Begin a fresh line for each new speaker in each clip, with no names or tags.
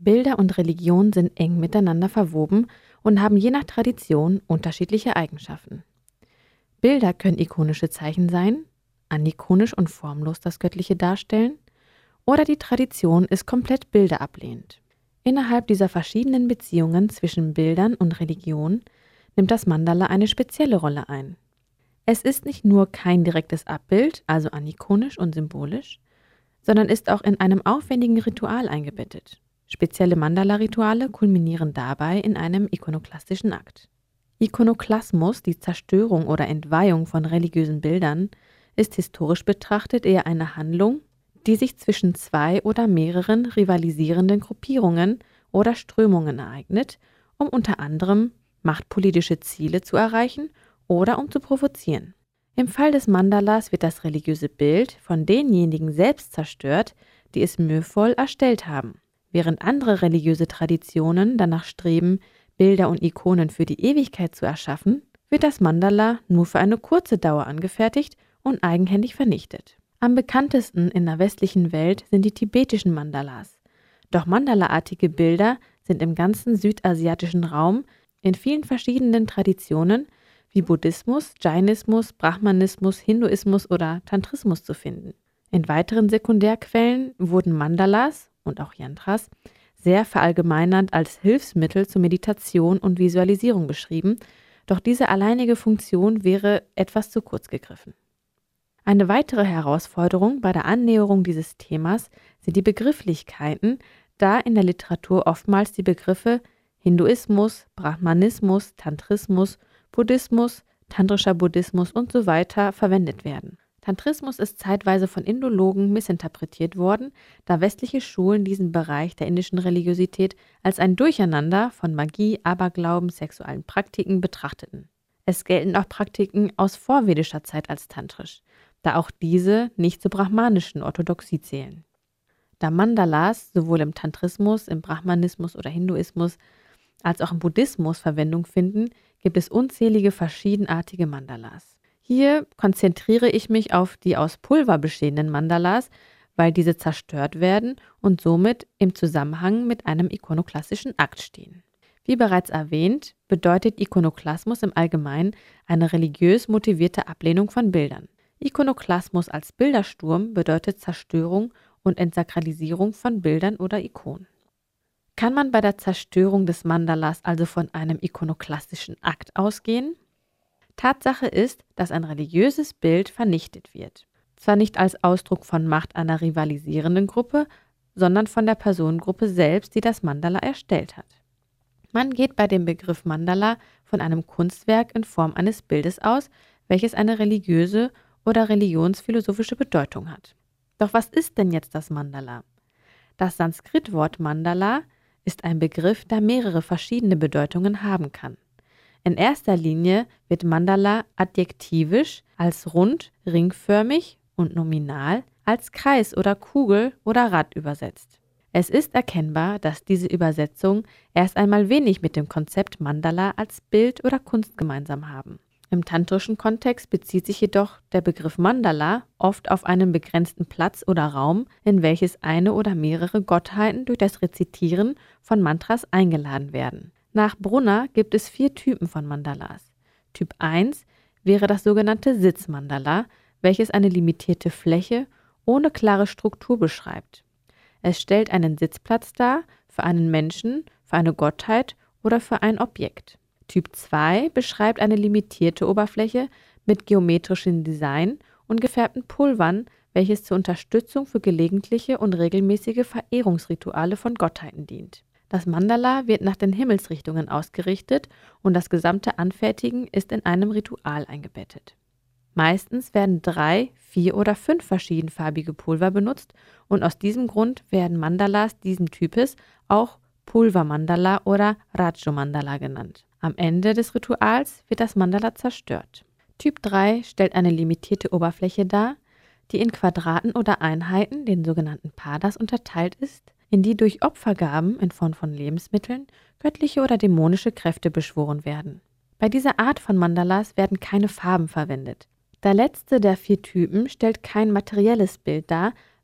Bilder und Religion sind eng miteinander verwoben und haben je nach Tradition unterschiedliche Eigenschaften. Bilder können ikonische Zeichen sein, anikonisch und formlos das Göttliche darstellen, oder die Tradition ist komplett bilderablehnend. Innerhalb dieser verschiedenen Beziehungen zwischen Bildern und Religion nimmt das Mandala eine spezielle Rolle ein. Es ist nicht nur kein direktes Abbild, also anikonisch und symbolisch, sondern ist auch in einem aufwendigen Ritual eingebettet. Spezielle Mandala-Rituale kulminieren dabei in einem ikonoklastischen Akt. Ikonoklasmus, die Zerstörung oder Entweihung von religiösen Bildern, ist historisch betrachtet eher eine Handlung, die sich zwischen zwei oder mehreren rivalisierenden Gruppierungen oder Strömungen ereignet, um unter anderem machtpolitische Ziele zu erreichen oder um zu provozieren. Im Fall des Mandalas wird das religiöse Bild von denjenigen selbst zerstört, die es mühevoll erstellt haben. Während andere religiöse Traditionen danach streben, Bilder und Ikonen für die Ewigkeit zu erschaffen, wird das Mandala nur für eine kurze Dauer angefertigt und eigenhändig vernichtet. Am bekanntesten in der westlichen Welt sind die tibetischen Mandalas. Doch mandalaartige Bilder sind im ganzen südasiatischen Raum in vielen verschiedenen Traditionen wie Buddhismus, Jainismus, Brahmanismus, Hinduismus oder Tantrismus zu finden. In weiteren Sekundärquellen wurden Mandalas und auch Yantras sehr verallgemeinernd als Hilfsmittel zur Meditation und Visualisierung beschrieben, doch diese alleinige Funktion wäre etwas zu kurz gegriffen. Eine weitere Herausforderung bei der Annäherung dieses Themas sind die Begrifflichkeiten, da in der Literatur oftmals die Begriffe Hinduismus, Brahmanismus, Tantrismus, Buddhismus, tantrischer Buddhismus und so weiter verwendet werden. Tantrismus ist zeitweise von Indologen missinterpretiert worden, da westliche Schulen diesen Bereich der indischen Religiosität als ein Durcheinander von Magie, Aberglauben, sexuellen Praktiken betrachteten. Es gelten auch Praktiken aus vorvedischer Zeit als tantrisch, da auch diese nicht zur brahmanischen Orthodoxie zählen. Da Mandalas sowohl im Tantrismus, im Brahmanismus oder Hinduismus als auch im Buddhismus Verwendung finden, gibt es unzählige verschiedenartige Mandalas. Hier konzentriere ich mich auf die aus Pulver bestehenden Mandalas, weil diese zerstört werden und somit im Zusammenhang mit einem ikonoklastischen Akt stehen. Wie bereits erwähnt, bedeutet Ikonoklasmus im Allgemeinen eine religiös motivierte Ablehnung von Bildern. Ikonoklasmus als Bildersturm bedeutet Zerstörung und Entsakralisierung von Bildern oder Ikonen. Kann man bei der Zerstörung des Mandalas also von einem ikonoklastischen Akt ausgehen? Tatsache ist, dass ein religiöses Bild vernichtet wird. Zwar nicht als Ausdruck von Macht einer rivalisierenden Gruppe, sondern von der Personengruppe selbst, die das Mandala erstellt hat. Man geht bei dem Begriff Mandala von einem Kunstwerk in Form eines Bildes aus, welches eine religiöse oder religionsphilosophische Bedeutung hat. Doch was ist denn jetzt das Mandala? Das Sanskritwort Mandala ist ein Begriff, der mehrere verschiedene Bedeutungen haben kann. In erster Linie wird Mandala adjektivisch als rund, ringförmig und nominal als Kreis oder Kugel oder Rad übersetzt. Es ist erkennbar, dass diese Übersetzungen erst einmal wenig mit dem Konzept Mandala als Bild oder Kunst gemeinsam haben. Im tantrischen Kontext bezieht sich jedoch der Begriff Mandala oft auf einen begrenzten Platz oder Raum, in welches eine oder mehrere Gottheiten durch das Rezitieren von Mantras eingeladen werden. Nach Brunner gibt es 4 Typen von Mandalas. Typ 1 wäre das sogenannte Sitzmandala, welches eine limitierte Fläche ohne klare Struktur beschreibt. Es stellt einen Sitzplatz dar für einen Menschen, für eine Gottheit oder für ein Objekt. Typ 2 beschreibt eine limitierte Oberfläche mit geometrischem Design und gefärbten Pulvern, welches zur Unterstützung für gelegentliche und regelmäßige Verehrungsrituale von Gottheiten dient. Das Mandala wird nach den Himmelsrichtungen ausgerichtet und das gesamte Anfertigen ist in einem Ritual eingebettet. Meistens werden 3, 4 oder 5 verschiedenfarbige Pulver benutzt und aus diesem Grund werden Mandalas diesen Types auch Pulvermandala oder Rajomandala genannt. Am Ende des Rituals wird das Mandala zerstört. Typ 3 stellt eine limitierte Oberfläche dar, die in Quadraten oder Einheiten, den sogenannten Padas, unterteilt ist, in die durch Opfergaben in Form von Lebensmitteln göttliche oder dämonische Kräfte beschworen werden. Bei dieser Art von Mandalas werden keine Farben verwendet. Der letzte der 4 Typen stellt kein materielles Bild dar,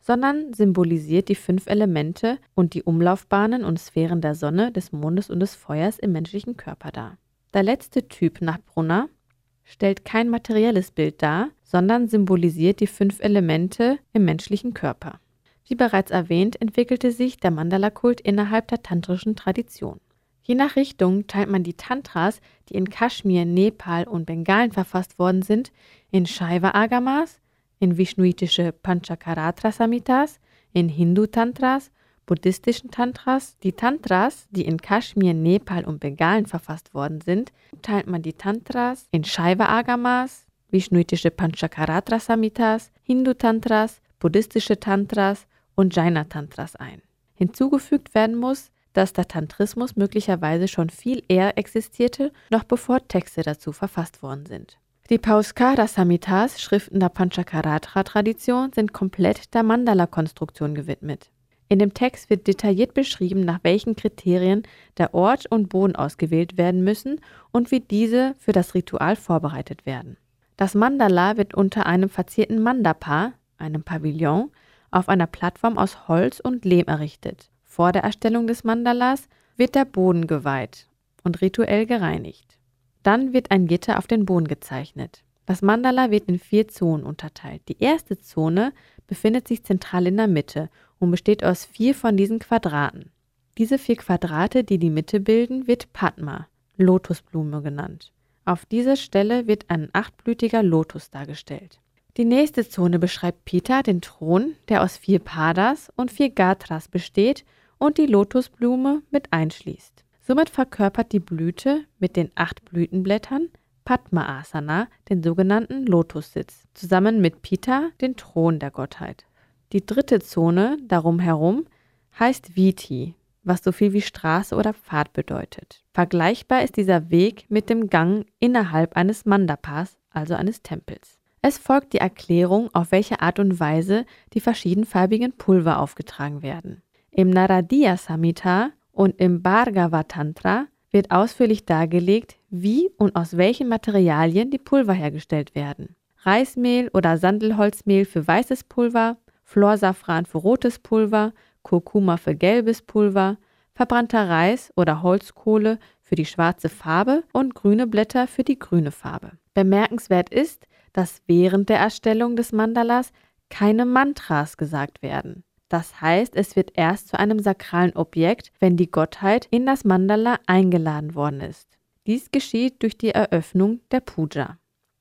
sondern symbolisiert die 5 Elemente und die Umlaufbahnen und Sphären der Sonne, des Mondes und des Feuers im menschlichen Körper dar. Der letzte Typ nach Brunner stellt kein materielles Bild dar, sondern symbolisiert die 5 Elemente im menschlichen Körper. Wie bereits erwähnt, entwickelte sich der Mandala-Kult innerhalb der tantrischen Tradition. Je nach Richtung teilt man die Tantras, die in Kaschmir, Nepal und Bengalen verfasst worden sind, in Shaiva-Agamas, in vishnuitische Panchakaratra-Samhitas, in Hindu-Tantras, buddhistischen Tantras. Die Tantras, die in Kaschmir, Nepal und Bengalen verfasst worden sind, teilt man die Tantras in Shaiva-Agamas, vishnuitische Panchakaratra-Samhitas, Hindu-Tantras, buddhistische Tantras und Jaina-Tantras ein. Hinzugefügt werden muss, dass der Tantrismus möglicherweise schon viel eher existierte, noch bevor Texte dazu verfasst worden sind. Die Pauskara-Samhitas, Schriften der Panchakaratra-Tradition, sind komplett der Mandala-Konstruktion gewidmet. In dem Text wird detailliert beschrieben, nach welchen Kriterien der Ort und Boden ausgewählt werden müssen und wie diese für das Ritual vorbereitet werden. Das Mandala wird unter einem verzierten Mandapa, einem Pavillon, auf einer Plattform aus Holz und Lehm errichtet. Vor der Erstellung des Mandalas wird der Boden geweiht und rituell gereinigt. Dann wird ein Gitter auf den Boden gezeichnet. Das Mandala wird in 4 Zonen unterteilt. Die erste Zone befindet sich zentral in der Mitte und besteht aus 4 von diesen Quadraten. Diese 4 Quadrate, die die Mitte bilden, wird Padma, Lotusblume genannt. Auf dieser Stelle wird ein 8-blütiger Lotus dargestellt. Die nächste Zone beschreibt Pita, den Thron, der aus 4 Padas und 4 Gatras besteht und die Lotusblume mit einschließt. Somit verkörpert die Blüte mit den 8 Blütenblättern Padma-Asana, den sogenannten Lotussitz, zusammen mit Pita, den Thron der Gottheit. Die dritte Zone, darum herum, heißt Viti, was so viel wie Straße oder Pfad bedeutet. Vergleichbar ist dieser Weg mit dem Gang innerhalb eines Mandapas, also eines Tempels. Es folgt die Erklärung, auf welche Art und Weise die verschiedenfarbigen Pulver aufgetragen werden. Im Naradiya Samhita und im Bhargava Tantra wird ausführlich dargelegt, wie und aus welchen Materialien die Pulver hergestellt werden. Reismehl oder Sandelholzmehl für weißes Pulver, Florsafran für rotes Pulver, Kurkuma für gelbes Pulver, verbrannter Reis oder Holzkohle für die schwarze Farbe und grüne Blätter für die grüne Farbe. Bemerkenswert ist, dass während der Erstellung des Mandalas keine Mantras gesagt werden. Das heißt, es wird erst zu einem sakralen Objekt, wenn die Gottheit in das Mandala eingeladen worden ist. Dies geschieht durch die Eröffnung der Puja.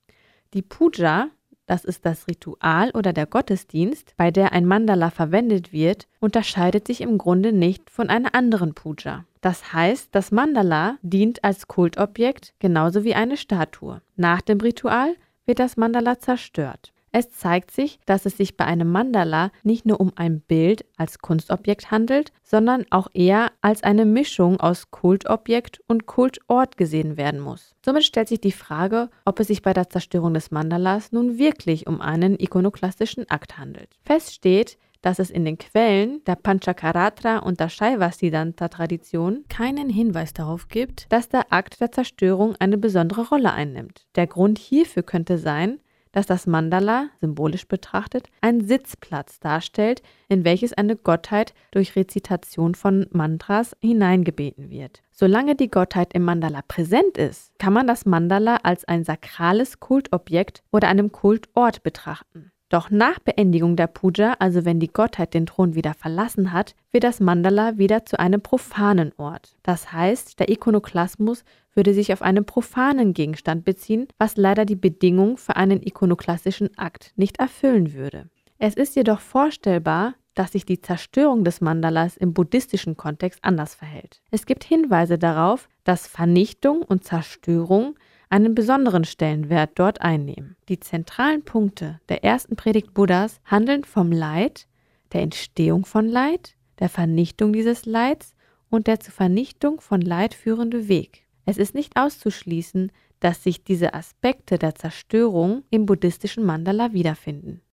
Die Puja, das ist das Ritual oder der Gottesdienst, bei der ein Mandala verwendet wird, unterscheidet sich im Grunde nicht von einer anderen Puja. Das heißt, das Mandala dient als Kultobjekt genauso wie eine Statue. Nach dem Ritual wird das Mandala zerstört. Es zeigt sich, dass es sich bei einem Mandala nicht nur um ein Bild als Kunstobjekt handelt, sondern auch eher als eine Mischung aus Kultobjekt und Kultort gesehen werden muss. Somit stellt sich die Frage, ob es sich bei der Zerstörung des Mandalas nun wirklich um einen ikonoklastischen Akt handelt. Fest steht, dass es in den Quellen der Panchakaratra und der Shaiva-Siddhanta-Tradition keinen Hinweis darauf gibt, dass der Akt der Zerstörung eine besondere Rolle einnimmt. Der Grund hierfür könnte sein, dass das Mandala, symbolisch betrachtet, einen Sitzplatz darstellt, in welches eine Gottheit durch Rezitation von Mantras hineingebeten wird. Solange die Gottheit im Mandala präsent ist, kann man das Mandala als ein sakrales Kultobjekt oder einem Kultort betrachten. Doch nach Beendigung der Puja, also wenn die Gottheit den Thron wieder verlassen hat, wird das Mandala wieder zu einem profanen Ort. Das heißt, der Ikonoklasmus würde sich auf einen profanen Gegenstand beziehen, was leider die Bedingung für einen ikonoklastischen Akt nicht erfüllen würde. Es ist jedoch vorstellbar, dass sich die Zerstörung des Mandalas im buddhistischen Kontext anders verhält. Es gibt Hinweise darauf, dass Vernichtung und Zerstörung einen besonderen Stellenwert dort einnehmen. Die zentralen Punkte der ersten Predigt Buddhas handeln vom Leid, der Entstehung von Leid, der Vernichtung dieses Leids und der zur Vernichtung von Leid führende Weg. Es ist nicht auszuschließen, dass sich diese Aspekte der Zerstörung im buddhistischen Mandala wiederfinden.